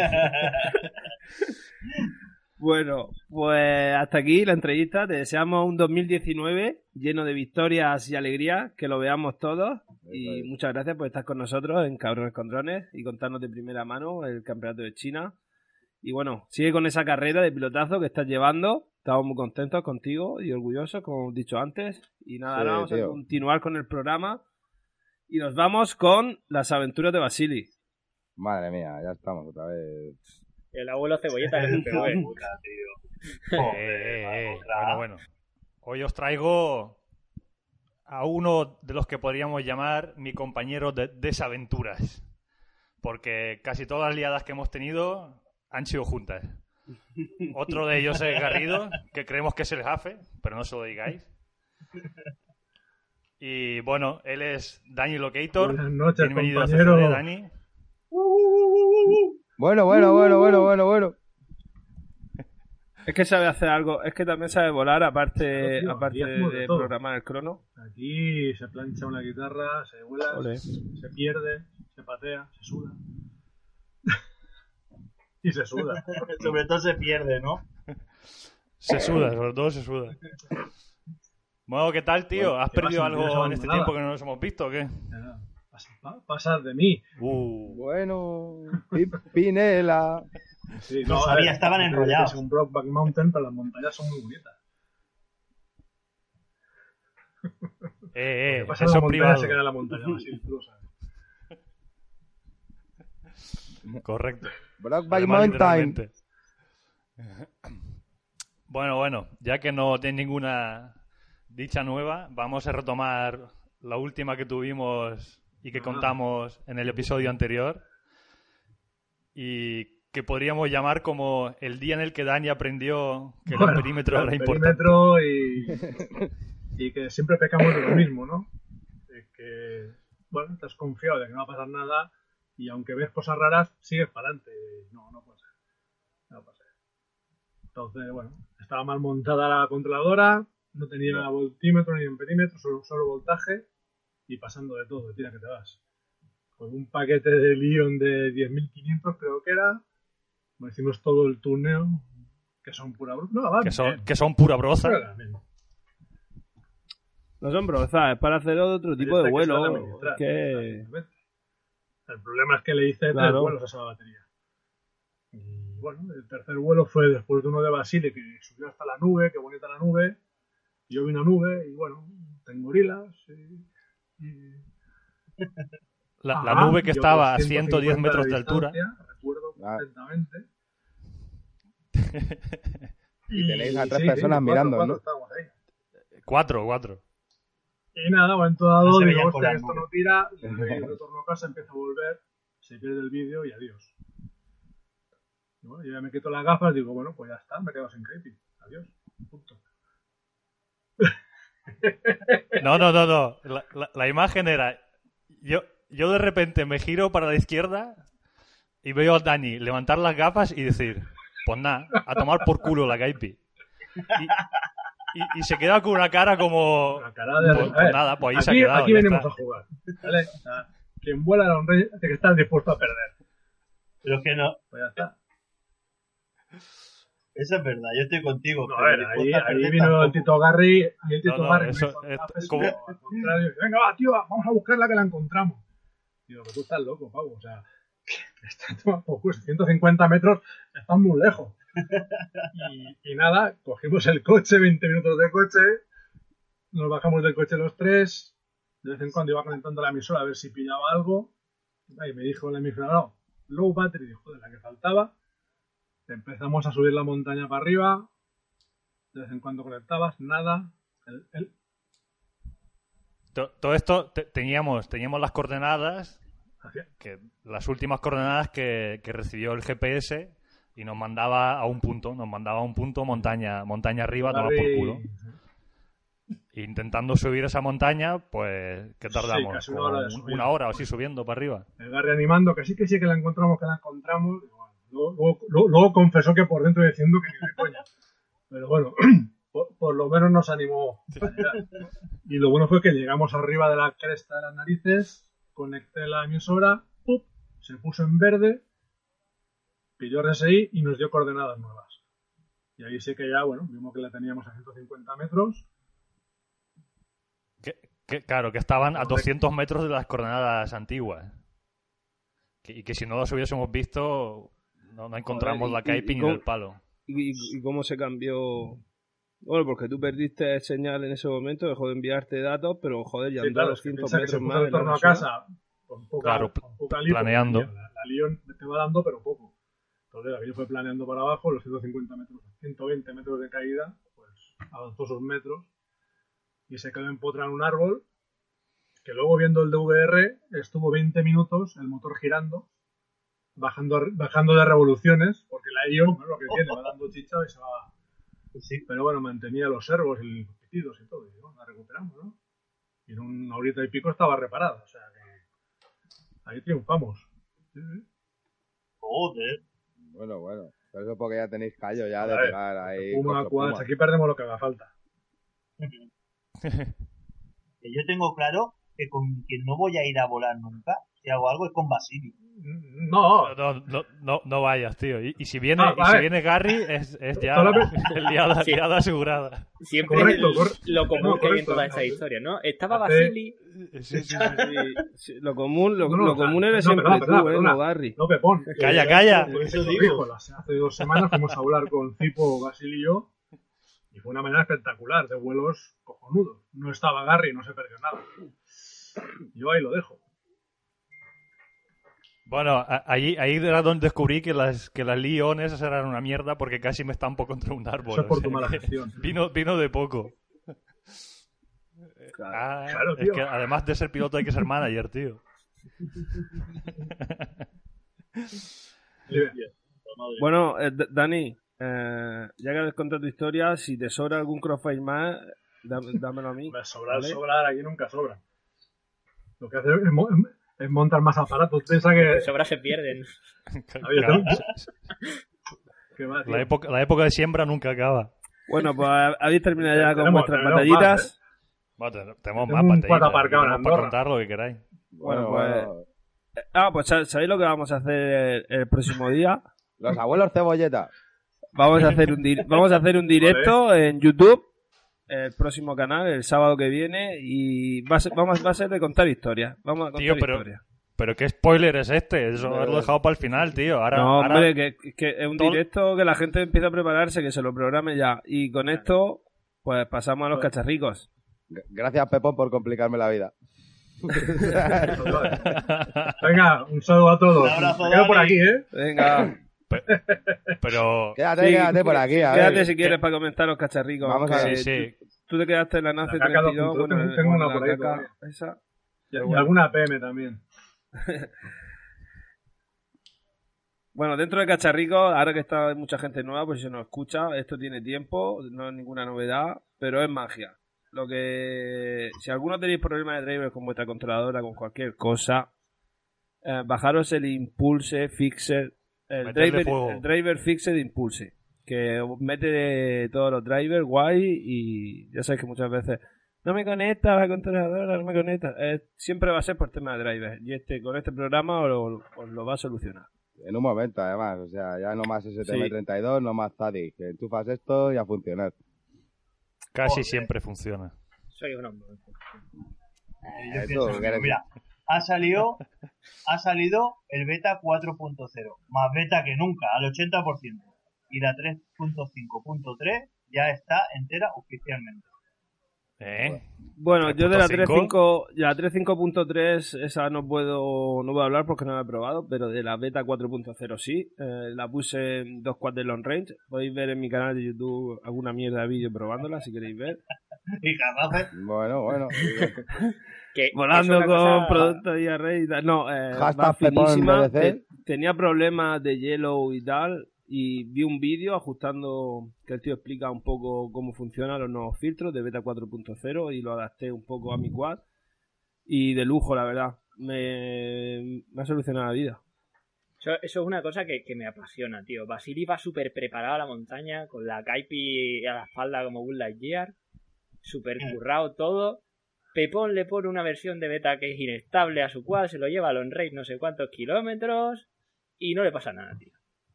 Bueno, pues hasta aquí la entrevista. Te deseamos un dos mil diecinueve lleno de victorias y alegrías, que lo veamos todos. Y muchas gracias por estar con nosotros en Cabrones con Drones y contarnos de primera mano el campeonato de China. Y bueno, sigue con esa carrera de pilotazo que estás llevando. Estamos muy contentos contigo y orgullosos, como hemos dicho antes. Y nada, Sí, ahora vamos tío. a continuar con el programa. Y nos vamos con las aventuras de Vasily. Madre mía, ya estamos otra vez. El abuelo cebolleta que se pegó, eh. Puta, tío. Eh, Joder, eh, eh. otra. Bueno, bueno. Hoy os traigo a uno de los que podríamos llamar mi compañero de desaventuras. Porque casi todas las liadas que hemos tenido han sido juntas. Otro de ellos es Garrido, que creemos que es el jefe, pero no se lo digáis. Y bueno, él es Dani Locator. Buenas noches, Bienvenido compañero. a C C D, Dani. Bueno, bueno, bueno, bueno, bueno, bueno. Es que sabe hacer algo, es que también sabe volar, aparte, Claro, tío, aparte aquí hacemos de de todo. programar el crono. Aquí se plancha una guitarra, se vuela, Ole. se pierde, se patea, se suda. Y se suda. Sobre todo se pierde, ¿no? Se suda, sobre todo se suda. Bueno, ¿qué tal, tío? Bueno, ¿Has ¿qué perdido pasa? ¿Me algo tienes en este abandonada? tiempo que no nos hemos visto o qué? Ya, pas- pa- Pasad de mí. Uh, Bueno, Pi- Pinela. Sí, No a sabía, ver, estaban es enrollados. un Brokeback Mountain, pero las montañas son muy bonitas. eh, eh, Lo que pasa eso en la es montaña privado. se queda en la montaña, así, tú lo sabes. Correcto. Brokeback Además, Mountain. literalmente. Bueno, bueno, ya que no tiene ninguna dicha nueva, vamos a retomar la última que tuvimos y que Ah. contamos en el episodio anterior y que podríamos llamar como el día en el que Dani aprendió que Bueno, el perímetro era el importante. perímetro y, y que siempre pecamos de lo mismo, ¿no? De que, bueno, estás confiado de que no va a pasar nada y aunque ves cosas raras, sigues para adelante. No, no puede ser. No puede ser. Entonces, bueno, estaba mal montada la controladora, no tenía voltímetro ni amperímetro, solo, solo voltaje y pasando de todo, tira que te vas. Con un paquete de Lion de diez mil quinientos creo que era, bueno, hicimos todo el tuneo, que son pura bruta. No, va Que son, bien. que son pura broza. Pero bien. No son brozas, es para hacer otro tipo de Este que vuelo. se da la media Que... El problema es que le hice Claro. tres vuelos a esa batería. Y bueno, el tercer vuelo fue después de uno de Basile que subió hasta la nube, qué bonita la nube. Yo vi una nube y bueno, tengo gorilas y... y- La, la Ajá, nube que yo estaba a con ciento diez metros de altura. distancia, recuerdo Ah. perfectamente. Y tenéis a tres sí, personas sí, mirando, cuatro, ¿no? cuatro estábamos ahí. Cuatro, cuatro. Y nada, momento dado, No se digo, veía por hostia, la esto nube. no tira, y retorno a casa, empiezo a volver, se pierde el vídeo y adiós. Y bueno, yo ya me quito las gafas, digo, bueno, pues ya está, me quedo sin creepy. Adiós. Punto. No, no, no, no. La, la- la imagen era... Yo, yo de repente me giro para la izquierda y veo a Dani levantar las gafas y decir, pues nada, a tomar por culo la Gaipi. Y, y- y se queda con una cara como... La cara de... Pues, a pues ver, nada, pues ahí se ha aquí, quedado. aquí ya venimos está. a jugar. ¿Vale? O sea, quien vuela a la honra de que estás dispuesto a perder. Pero es que no, Pues ya está. Eso es verdad, yo estoy contigo. No, pero a ver, el ahí, podcast ahí perfecto vino el tampoco. Tito Garri, ahí el Tito No, no, Garri eso- me hizo esto- el como- al contrario, venga va, tío, vamos a buscarla que la encontramos. Digo, que tú estás loco, Pau, o sea, que está tomando por culo, ciento cincuenta metros, están muy lejos. Y, y nada, cogimos el coche, veinte minutos de coche, nos bajamos del coche los tres, de vez en cuando iba conectando la emisora a ver si pillaba algo, y me dijo la emisora, no, low battery, dijo, de la que faltaba. Empezamos a subir la montaña para arriba, de vez en cuando conectabas, nada. El, el... To- Todo esto te- teníamos, teníamos las coordenadas, Hacía- que las últimas coordenadas que, que recibió el G P S y nos mandaba a un punto, nos mandaba a un punto montaña, montaña arriba, toma por culo. Intentando subir esa montaña, pues, ¿qué tardamos? casi una Como hora de un- subida. una hora o así subiendo para arriba. El Garry animando, que sí, que sí, que la encontramos, que la encontramos. Y bueno, luego, luego- luego- luego confesó que por dentro diciendo que ni de coña. Pero bueno, por, por lo menos nos animó a llegar. Y lo bueno fue que llegamos arriba de la cresta de las narices, conecté la emisora, ¡pup! Se puso en verde, pilló R S I y nos dio coordenadas nuevas. Y ahí sí que ya, bueno, vimos que la teníamos a ciento cincuenta metros. Que, que- claro, que estaban a Correcto. doscientos metros de las coordenadas antiguas. Que- y que si no las hubiésemos visto, no, no encontramos Joder, y- la y- caipi y ni cómo- del palo. ¿Y, y- y cómo se cambió? Bueno, porque tú perdiste señal en ese momento, dejó de enviarte datos, pero joder, ya Sí, andó claro, es que doscientos piensa que se metros puso más. en en la torno a emisora. casa con poca, Claro, con poca lío, planeando. porque, La, la lío te va dando, pero poco. Entonces, aquello fue planeando para abajo, los ciento cincuenta metros, ciento veinte metros de caída, pues avanzó sus metros y se quedó empotrado en un árbol. Que luego, viendo el D V R, estuvo veinte minutos el motor girando, bajando, bajando de revoluciones, porque la Ion, bueno, lo que tiene, va dando chicha y se va. Sí. Pero bueno, mantenía los servos y los pitidos y todo, y bueno, la recuperamos, ¿no? Y en una horita y pico estaba reparada, o sea que ahí triunfamos. Sí, sí. Joder. Bueno, bueno. Pero eso porque ya tenéis callo ya A de ver, pegar ahí. Puma, con los Quads, Pumas. aquí perdemos lo que haga falta. Que yo tengo claro que con quien no voy a ir a volar nunca, si hago algo, es con Basili. No, No, no, no, no vayas, tío. Y, y si viene, Ah, y vale. si viene Gary, es, es ya Solamente- liada, Sí. liada asegurada. Siempre Correcto, el- corre- lo común no, que hay en correcto, toda no, esa sí. historia, ¿no? Estaba Hace- Basili. Sí, sí, sí. Sí, sí, lo común, lo, No, no, lo o sea, común eres no, siempre perdona, tú, perdona, eh, perdona. no Garry. no, Pepón. Calla, Eh, calla. Por eso Eso lo digo. dijo, las- hace dos semanas fuimos a volar con Cipo, Basil y yo, y fue una manera espectacular, de vuelos cojonudos. No estaba Garry, no se perdió nada. Yo ahí lo dejo. Bueno, a- ahí, ahí era donde descubrí que las, que las Leon esas eran una mierda porque casi me estampo contra un árbol. Eso es por o sea tu mala que gestión. Vino, vino de poco. Claro. Ah, Claro, es tío. que además de ser piloto hay que ser manager, tío. Sí, Bueno, eh, D- Dani, eh, ya que has contado tu historia, si te sobra algún crossfire más, dá- dámelo a mí. hombre, sobrar, ¿vale? sobrar, aquí nunca sobra. Lo que hace es, mo- es montar más aparatos. Piensa que... De sobra se pierden. Oye, Claro. que va, tío. La época, la época de siembra nunca acaba. Bueno, pues habéis terminado ya con Tenemos- vuestras tenemos batallitas. más, ¿eh? Bueno, te- tenemos Tengo más un batallitas. cuadro aparcado en Tenemos para Andorra. contar lo que queráis. Bueno, Bueno, pues- Ah, pues sa- ¿sabéis lo que vamos a hacer el, el próximo día? Los abuelos cebolleta. Vamos a hacer un, di- vamos a hacer un directo en YouTube, el próximo canal, el sábado que viene, y va a ser, vamos, va a ser de contar historias. Vamos a contar Tío, pero- historias. Pero qué spoiler es este. Eso Hombre. haberlo dejado para el final, tío. Ahora, No, ahora- hombre, que, que es un todo- directo que la gente empieza a prepararse, que se lo programe ya. Y con esto, pues pasamos a los cacharricos. G- Gracias, Pepón, por complicarme la vida. Venga, un saludo a todos. Un abrazo, Me quedo por Dani. aquí, ¿eh? Venga, Pero... Quédate, Sí, quédate por aquí, a quédate ver. si quieres para comentar los cacharricos. Vamos a aunque ver. Sí, sí. Tú, tú te quedaste en la NACE La caca treinta y dos, dos punto bueno, cero, tengo bueno, una por la ahí caca todavía. esa. Y, Pero y bueno. alguna P M también. Bueno, dentro de Cacharricos, ahora que está mucha gente nueva, pues si se nos escucha, esto tiene tiempo, no es ninguna novedad, pero es magia. Lo que, si alguno tenéis problemas de drivers con vuestra controladora, con cualquier cosa, eh, bajaros el Impulse Fixer, el Meterle driver, fuego. el driver Fixer de Impulse, que os mete todos los drivers guay y ya sabéis que muchas veces no me conecta la controladora, no me conecta. Eh, siempre va a ser por tema de drivers y este con este programa os, os lo va a solucionar. En un momento, además. O sea, ya no más S T M treinta y dos, no más Zadig. Que enchufas esto y a funcionar. Casi Joder. siempre funciona. Soy un hombre. Eh, yo Eso, pienso que que eres- mira, ha salido, ha salido el beta cuatro punto cero, más beta que nunca, al ochenta por ciento. Y la tres punto cinco punto tres ya está entera oficialmente. ¿Eh? Bueno, yo de la tres punto cinco, tres punto cinco, de la tres punto cinco punto tres esa no puedo no puedo hablar porque no la he probado, pero de la beta cuatro punto cero sí. Eh, la puse en dos quads de long range. Podéis ver en mi canal de YouTube alguna mierda de vídeo probándola si queréis ver. Y Garrafe, Bueno, bueno. Que Volando es una con cosa- productos I R y tal. No, eh, Hashtag va finísima. Pepón D D C. Te- Tenía problemas de yellow y tal. Y vi un vídeo ajustando que el tío explica un poco cómo funcionan los nuevos filtros de beta cuatro punto cero y lo adapté un poco a mi quad. Y de lujo, la verdad. Me, me ha solucionado la vida. Eso, eso es una cosa que, que me apasiona, tío. Vasily va súper preparado a la montaña, con la Kaipi a la espalda como Buzz Lightyear. Súper currado todo. Pepón le pone una versión de beta que es inestable a su quad, se lo lleva a long range no sé cuántos kilómetros y no le pasa nada, tío.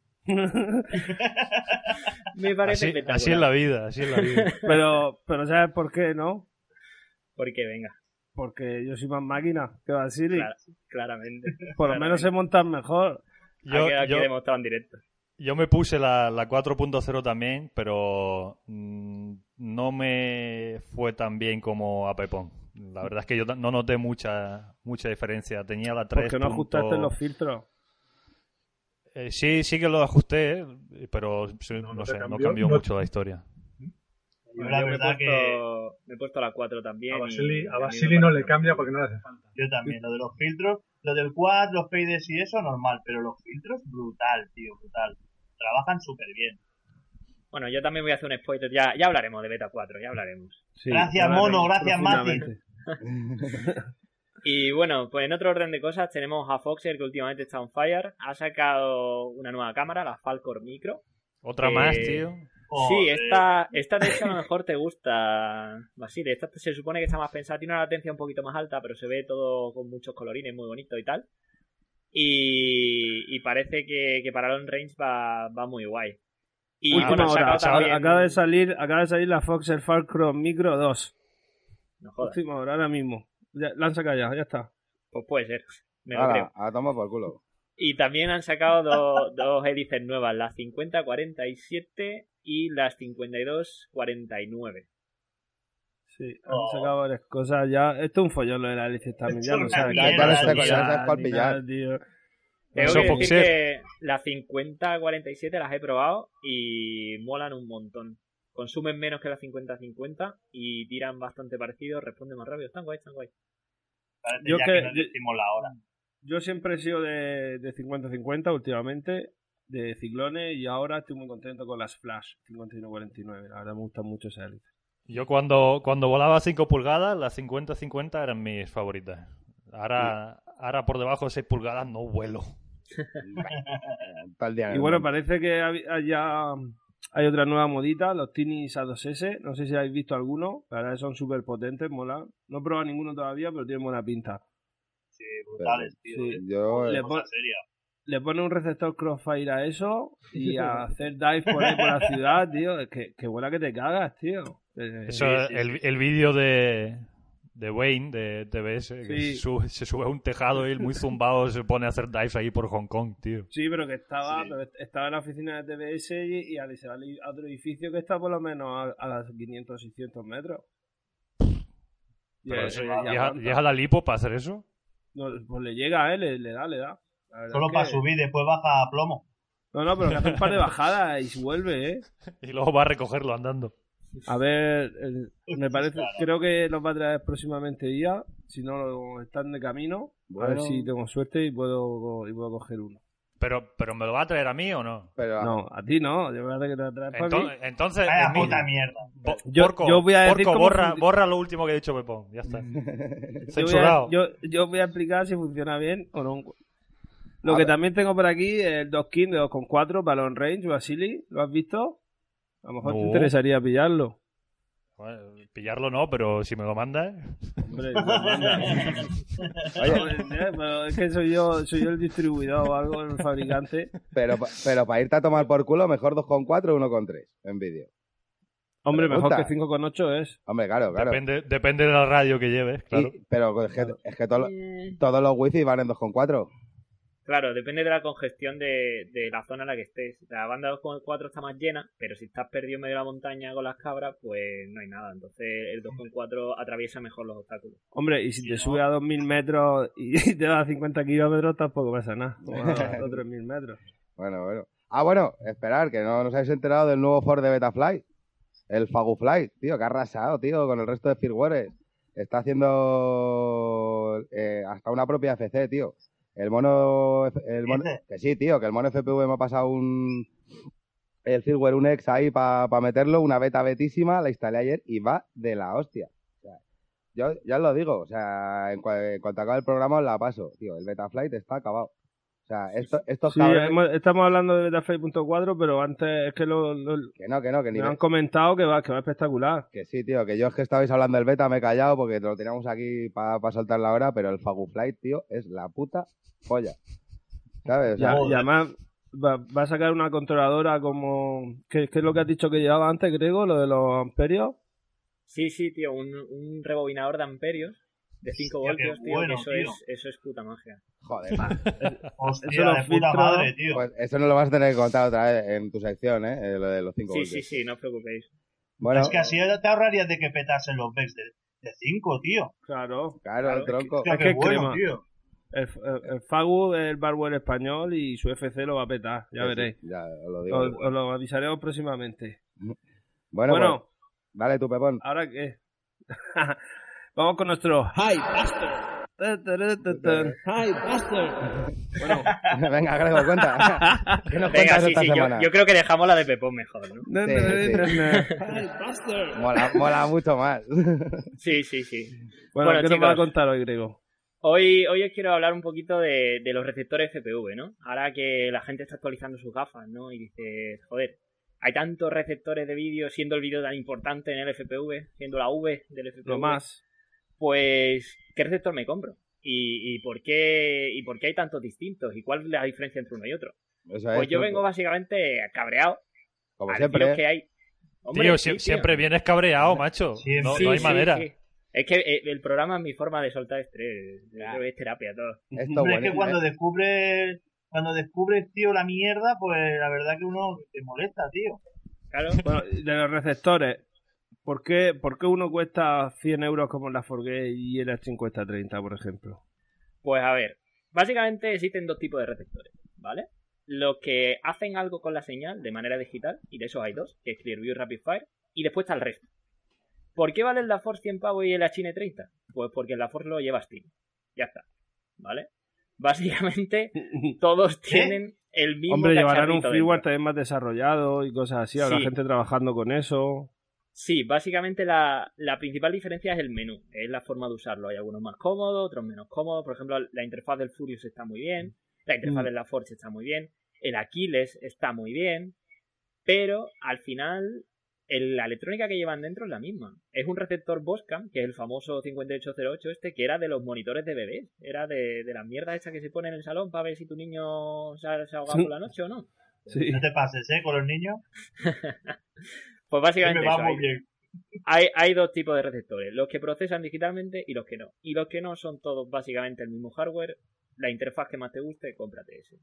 Me parece Así, espectacular. así es la vida, así es la vida. Pero, pero ¿sabes por qué, no? Porque, venga, Porque yo soy más máquina que Vasily. clara- claramente. Por lo menos se montan mejor. Ha Yo, quedado aquí yo, demostrado en directo. yo me puse la, la cuatro punto cero también, pero mm, no me fue tan bien como a Pepón. La verdad es que yo no noté mucha mucha diferencia. Tenía la tres. Porque no ajustaste los filtros. Eh, sí, sí que lo ajusté, eh, pero sí, No, no, no te sé, no cambió, cambió no- mucho la historia. yo Bueno, la yo me, he verdad que puesto, me he puesto la cuatro también. A y Vasily, a mí me Vasily no le parece- cambia porque no le hace falta. yo también, lo de los filtros, lo del quad, los fades y eso, normal, pero los filtros, brutal, tío, brutal. Trabajan súper bien. Bueno, yo también voy a hacer un spoiler. Ya, ya hablaremos de beta cuatro, ya hablaremos. Sí, Gracias, ya lo mono, haremos gracias, Mati. profundamente. Y bueno, pues en otro orden de cosas tenemos a Foxer, que últimamente está on fire. Ha sacado una nueva cámara, la Falcor Micro. Otra Eh, más, tío. Sí, Joder. esta, esta de hecho a lo mejor te gusta, Basile. Esta se supone que está más pensada, tiene una latencia un poquito más alta, pero se ve todo con muchos colorines, muy bonito y tal. Y, y parece que, que para long range va, va muy guay. Y Última bueno, han hora. sacado también- Acaba de salir, acaba de salir la Foxer Falcon Micro dos. No jodas, Última hora, ahora mismo. Ya, la han sacado ya, ya está. pues puede ser, me lo creo. Ahora, a tomar por culo. Y también han sacado dos, dos hélices nuevas, las cincuenta cuarenta y siete y las cincuenta y dos cuarenta y nueve. Sí, han Oh. sacado varias cosas ya. Esto es un follón lo de la hélice también. Esto Ya es no una sabes mierda, qué tío. pillar, Ya sabes cuál ni pillar. nada, tío. Tengo Eso, que decir Foxer. que las cincuenta cuarenta y siete las he probado y molan un montón. Consumen menos que las cincuenta cincuenta y tiran bastante parecido, responden más rápido. Están guay, están guay. Parece Yo ya que- que, nos yo- decimos la hora. Yo siempre he sido de, de cincuenta cincuenta últimamente, de ciclones, y ahora estoy muy contento con las Flash cincuenta y uno cuarenta y nueve. La verdad me gusta mucho esa hélice. Yo cuando, cuando volaba cinco pulgadas, las cincuenta cincuenta eran mis favoritas. Ahora, ahora por debajo de seis pulgadas no vuelo. Tal día en Y el bueno, monte. parece que hab- haya, hay otra nueva modita, los Tinis A dos S. No sé si habéis visto alguno. La verdad que son súper potentes, mola. No he probado ninguno todavía, pero tienen buena pinta. Sí, brutales, tío. Sí. Yo, Le eh, Cosa pon- seria. Le pone un receptor crossfire a eso y a hacer dive por ahí por la ciudad, tío. Es que, que buena que te cagas, tío. Eh, Eso, sí, sí, el, el vídeo de, de Wayne, de T B S, que Sí. se, sube, se sube a un tejado y él muy zumbado se pone a hacer dives ahí por Hong Kong, tío. Sí, pero que estaba, Sí. pero estaba en la oficina de T B S y, y al salir a otro edificio que está por lo menos a, a las quinientos seiscientos metros. Y, Pero eh, eso, y ¿llega, aguanta. llega la lipo para hacer eso? No, pues le llega, ¿eh? Le, le da, le da. La verdad Solo es para que- subir, después baja a plomo. No, no, pero que hace un par de bajadas y vuelve, ¿eh? Y luego va a recogerlo andando. A ver, el- me parece, Claro. creo que los va a traer próximamente día. Si no, lo- están de camino. A ver Bueno. si tengo suerte y puedo, y puedo coger uno. Pero, pero ¿me lo va a traer a mí o no? pero No, a ti no. Yo voy a hacer que te lo traes para mí. Entonces, entonces Vaya es mi- puta mierda. Bo- Yo- Porco, yo voy a decir Porco, cómo borra, func- borra lo último que he dicho Pepón. Ya está. Yo voy, a, Censurado. yo, yo voy a explicar si funciona bien o no. Lo A que ver. también tengo por aquí es el dos King de dos coma cuatro Balón Range, Vasily. ¿Lo has visto? A lo mejor te No. interesaría pillarlo. Bueno, pillarlo no, pero si me lo mandas... Hombre, lo manda. Oye, pero es que soy yo, soy yo el distribuidor o algo, el fabricante. Pero, pero para irte a tomar por culo, mejor dos coma cuatro o uno coma tres en vídeo. Hombre, ¿Te mejor gusta? que cinco coma ocho es. Hombre, claro, claro. Depende, depende de la radio que lleves, claro. Y- pero es que, es que todo- Eh, todos los wifi van en dos coma cuatro. Claro, depende de la congestión de, de la zona en la que estés. La banda dos coma cuatro está más llena, pero si estás perdido en medio de la montaña con las cabras, pues no hay nada. Entonces el dos coma cuatro atraviesa mejor los obstáculos. Hombre, y si Sí, te ¿no? sube a dos mil metros y te da a cincuenta kilómetros, tampoco pasa nada. Como a dos o tres mil metros. Bueno, bueno. Ah, bueno, esperar, que no nos habéis enterado del nuevo Ford de Betafly. El Fagufly, tío, que ha arrasado, tío, con el resto de firmwares. Está haciendo eh, hasta una propia F C, tío. El mono, el mono... ¿Dices? Que sí, tío, que el mono F P V me ha pasado un... El firmware, un ex ahí para pa meterlo, una beta betísima, la instalé ayer y va de la hostia. O sea, yo ya os lo digo, o sea, en, cua- en cuanto acabe el programa os la paso, tío, el Betaflight está acabado. O sea, esto, estos Sí, cabrones... hemos- estamos hablando de Betaflight punto cuatro, pero antes es que lo, lo- Que no, que no, que ni... me han comentado que va, que va espectacular. Que sí, tío, que yo es que estabais hablando del beta, me he callado porque lo teníamos aquí para soltar la hora, pero el Faguflight, tío, es la puta polla. ¿Sabes? O sea, Ya- Joder. y además va, va a sacar una controladora como... ¿Qué, qué es lo que has dicho que llevaba antes, Grego? Lo de los amperios. Sí, sí, tío, un, un rebobinador de amperios de cinco Hostia, qué voltios, tío, bueno, que eso, tío. Es, eso es puta magia. joder, man. Hostia, Eso lo de puta filtro- madre, tío. Pues eso no lo vas a tener que contar otra vez en tu sección, ¿eh? Eh, Lo de los cinco Sí, voltios. sí, sí, no os preocupéis. Bueno, Es que así te ahorrarías de que petasen los Vex de cinco, tío. Claro. claro, el claro, tronco. Hostia, Es qué que es bueno, crema. tío. El, el, el Fagu es el barware español y su F C lo va a petar, ya Que sí, veréis. ya os lo digo. Os, os lo avisaremos próximamente. Bueno, Bueno, pues, dale tu Pepón. ¿ahora qué? Vamos con nuestro... ¡Hi, Buster! Tun, turun, tun, tun. ¡Hi, Buster! Bueno, Venga, Grego, cuenta. ¿Qué nos Venga, cuentas sí, esta sí, yo, semana? yo creo que dejamos la de Pepón mejor, ¿no? Tun, Sí, turun, sí. tun, tun. ¡Hi, Buster! Mola, mola mucho más. Sí, sí, sí. Bueno, Bueno, ¿qué nos va a chicos. contar hoy, Grego? Hoy, hoy os quiero hablar un poquito de, de los receptores F P V, ¿no? Ahora que la gente está actualizando sus gafas, ¿no? Y dice, joder, hay tantos receptores de vídeo, siendo el vídeo tan importante en el F P V, siendo la V del F P V. Lo más. Pues, ¿qué receptor me compro? ¿Y, y, por qué, ¿Y por qué hay tantos distintos? ¿Y cuál es la diferencia entre uno y otro? Eso es, Pues yo tronco. vengo básicamente cabreado Como a siempre. deciros que hay... Hombre, Tío, sí, sie- tío. siempre vienes cabreado, macho. Siempre. No, Sí, no hay sí, manera. sí. Es que eh, el programa es mi forma de soltar estrés. Es terapia todo. Esto Hombre, es bueno, que cuando ¿eh? descubres, cuando descubres, tío, la mierda, pues la verdad que uno te molesta, tío. Claro. Bueno, de los receptores, ¿por qué, ¿por qué uno cuesta cien euros como en la Forgate y el H cuesta treinta, por ejemplo? Pues a ver, básicamente existen dos tipos de receptores, ¿vale? Los que hacen algo con la señal de manera digital, y de esos hay dos, que es Clearview y RapidFire, y después está el resto. ¿Por qué vale el La Force cien pavos y el H treinta? Pues porque el La Force lo lleva Steam. Ya está, ¿vale? Básicamente todos tienen el mismo Hombre, llevarán un cacharrito firmware dentro. también más desarrollado y cosas así. Habrá Sí. gente trabajando con eso. Sí, básicamente la, la principal diferencia es el menú, es la forma de usarlo. Hay algunos más cómodos, otros menos cómodos. Por ejemplo, la interfaz del Furious está muy bien, la interfaz Mm. de la Force está muy bien, el Aquiles está muy bien, pero al final el- la electrónica que llevan dentro es la misma. Es un receptor Boscam, que es el famoso cincuenta y ocho cero ocho este, que era de los monitores de bebés. Era de, de las mierdas estas que se ponen en el salón para ver si tu niño se ha, se ha ahogado por la noche o no. Sí. No te pases, ¿eh? Con los niños. Pues Que básicamente me va eso, muy hay- bien. Hay, hay dos tipos de receptores, los que procesan digitalmente y los que no. Y los que no son todos básicamente el mismo hardware. La interfaz que más te guste, cómprate ese.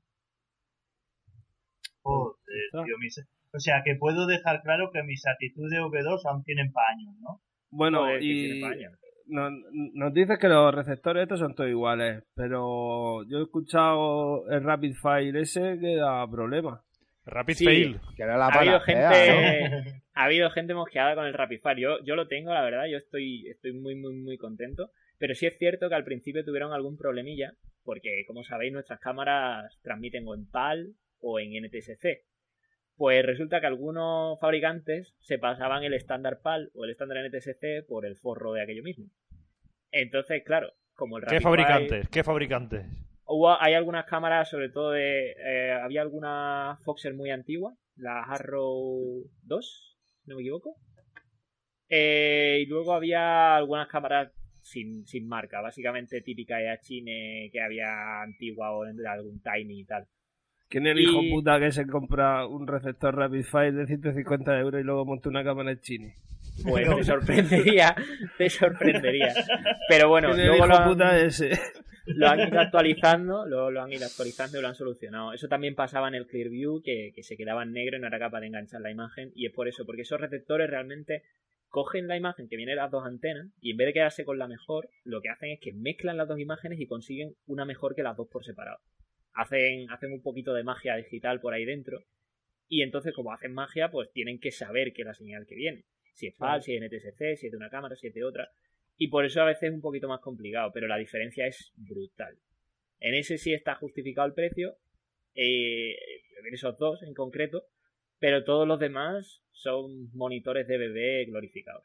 Joder, tío, mis- O sea, que puedo dejar claro que mis actitudes de V dos aún tienen paños, ¿no? Bueno, Joder, que y tiene paña. nos, nos dices que los receptores estos son todos iguales, pero yo he escuchado el Rapid Fire ese que da problemas. Rapid Sí. fail. Que no la Ha habido panacea, gente, ¿no? ha habido gente mosqueada con el RapidFire. Yo, yo lo tengo, la verdad, yo estoy, estoy muy, muy, muy contento. Pero sí es cierto que al principio tuvieron algún problemilla, porque como sabéis, nuestras cámaras transmiten o en PAL o en N T S C. Pues resulta que algunos fabricantes se pasaban el estándar PAL o el estándar N T S C por el forro de aquello mismo. Entonces, claro, como el ¿Qué RapidFire... fabricantes? ¿Qué fabricantes? Hubo, hay algunas cámaras, sobre todo de... Eh, había alguna Foxer muy antigua, la Harrow dos, si no me equivoco. Eh, y luego había algunas cámaras sin, sin marca, básicamente típica de Chine que había antigua o de algún Tiny y tal. ¿Quién es el Y- hijo puta que se compra un receptor Rapid Fire de ciento cincuenta euros y luego monta una cámara en Chine? Bueno, te sorprendería, te sorprendería. Pero bueno, ¿Quién es el luego hijo lo han, puta ese? lo han ido actualizando, lo, lo han ido actualizando y lo han solucionado. Eso también pasaba en el Clearview, que, que se quedaba en negro y no era capaz de enganchar la imagen. Y es por eso, porque esos receptores realmente cogen la imagen que viene de las dos antenas y en vez de quedarse con la mejor, lo que hacen es que mezclan las dos imágenes y consiguen una mejor que las dos por separado. Hacen, hacen un poquito de magia digital por ahí dentro y entonces como hacen magia pues tienen que saber qué es la señal que viene, si es P A L, si es N T S C, si es de una cámara, si es de otra, y por eso a veces es un poquito más complicado, pero la diferencia es brutal. En ese sí está justificado el precio, eh, en esos dos en concreto, pero todos los demás son monitores de bebé glorificados.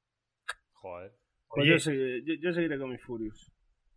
Joder. Pues Oye. yo, seguiré, yo, yo seguiré con mis Furious.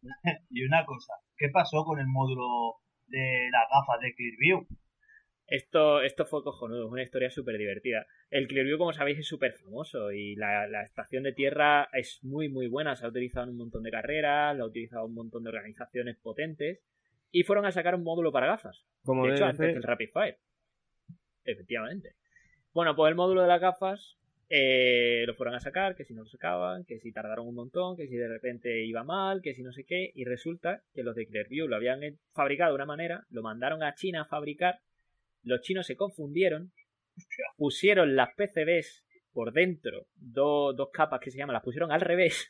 Y una cosa, ¿qué pasó con el módulo de las gafas de Clearview? Esto, esto fue cojonudo, es una historia súper divertida. El Clearview, como sabéis, es súper famoso y la, la estación de tierra es muy muy buena. Se ha utilizado en un montón de carreras, lo ha utilizado un montón de organizaciones potentes y fueron a sacar un módulo para gafas. Como De hecho, debe antes ser. que el Rapid Fire. Efectivamente. Bueno, pues el módulo de las gafas eh, lo fueron a sacar, que si no lo sacaban, que si tardaron un montón, que si de repente iba mal, que si no sé qué, y resulta que los de Clearview lo habían fabricado de una manera, lo mandaron a China a fabricar, los chinos se confundieron, pusieron las P C Bs por dentro, do- dos capas que se llaman, las pusieron al revés,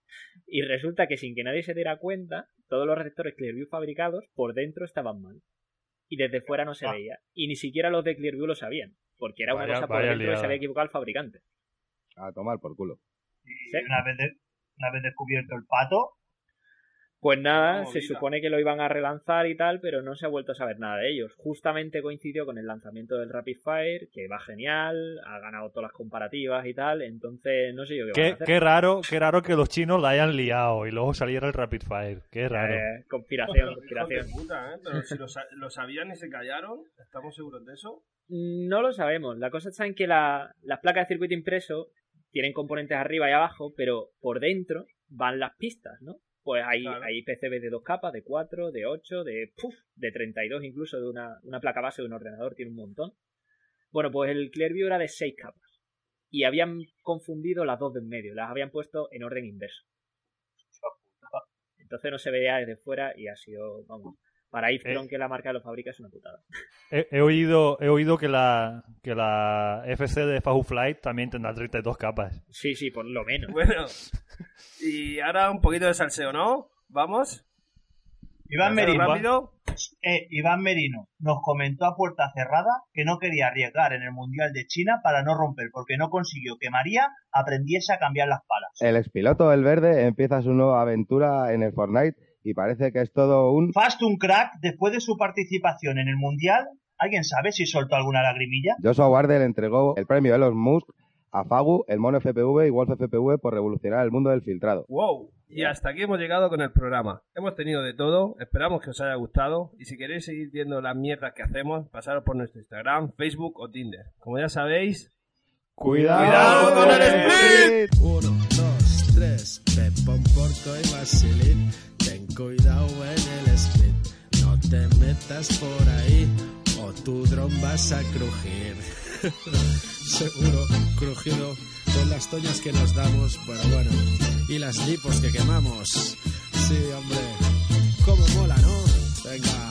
y resulta que sin que nadie se diera cuenta, todos los receptores Clearview fabricados por dentro estaban mal. Y desde fuera no se Ah. veía. Y ni siquiera los de Clearview lo sabían. Porque era una Vaya- cosa por vaya dentro que liada. se había equivocado el fabricante. A tomar por culo. Y Sí. una vez, de- una vez descubierto el pato, Pues nada, Vamos, se vida. supone que lo iban a relanzar y tal, pero no se ha vuelto a saber nada de ellos. Justamente coincidió con el lanzamiento del Rapid Fire, que va genial, ha ganado todas las comparativas y tal, entonces no sé yo qué, van a Qué, hacer. qué raro, qué raro que los chinos la hayan liado y luego saliera el Rapid Fire. Qué raro. Eh, conspiración, Hijos conspiración. de puta, ¿eh? Pero si lo, sa- lo sabían y se callaron, ¿estamos seguros de eso? No lo sabemos. La cosa está en que la- las placas de circuito impreso tienen componentes arriba y abajo, pero por dentro van las pistas, ¿no? Pues hay, Claro. hay P C Bs de dos capas, de cuatro, de ocho, de, puf, de treinta y dos incluso, de una, una placa base de un ordenador, tiene un montón. Bueno, pues el Clearview era de seis capas. Y habían confundido las dos de en medio, las habían puesto en orden inverso. Entonces no se veía desde fuera y ha sido, vamos, para Ifron, Eh. que la marca de los fabrica, es una putada. He, he oído, he oído que la, que la F C de Fahu Flight también tendrá treinta y dos capas. Sí, sí, por lo menos. Bueno, y ahora un poquito de salseo, ¿no? ¿Vamos? Iván ¿Salseo Merino, rápido? eh, Iván Merino nos comentó a puerta cerrada que no quería arriesgar en el Mundial de China para no romper, porque no consiguió que María aprendiese a cambiar las palas. El expiloto, el verde, empieza su nueva aventura en el Fortnite y parece que es todo un... Fast un crack, después de su participación en el Mundial, ¿alguien sabe si soltó alguna lagrimilla? Joshua Wardell le entregó el premio Elon Musk a Fagu, el Mono F P V y Wolf F P V por revolucionar el mundo del filtrado. Wow, y hasta aquí hemos llegado con el programa. Hemos tenido de todo, esperamos que os haya gustado y si queréis seguir viendo las mierdas que hacemos, pasaros por nuestro Instagram, Facebook o Tinder. Como ya sabéis, ¡Cuidado con el split! Uno, dos, tres, Pepón, Porco y Basilín. Ten cuidado en el speed. No te metas por ahí o tu dron vas a crujir. Seguro, crujido con las toñas que nos damos, pero bueno. Y las lipos que quemamos. Sí, hombre. Cómo mola, ¿no? Venga.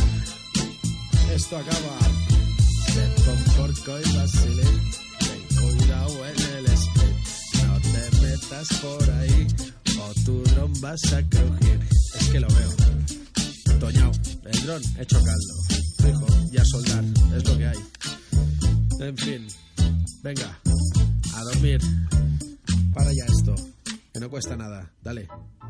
Esto acaba. Pepón, Porco y Basilín. Ten cuidado en el speed. No te metas por ahí o tu dron vas a crujir. Es que lo veo. Toñao, el dron hecho caldo. Fijo, y a soldar, es lo que hay. En fin, venga, a dormir. Para ya esto, que no cuesta nada. Dale.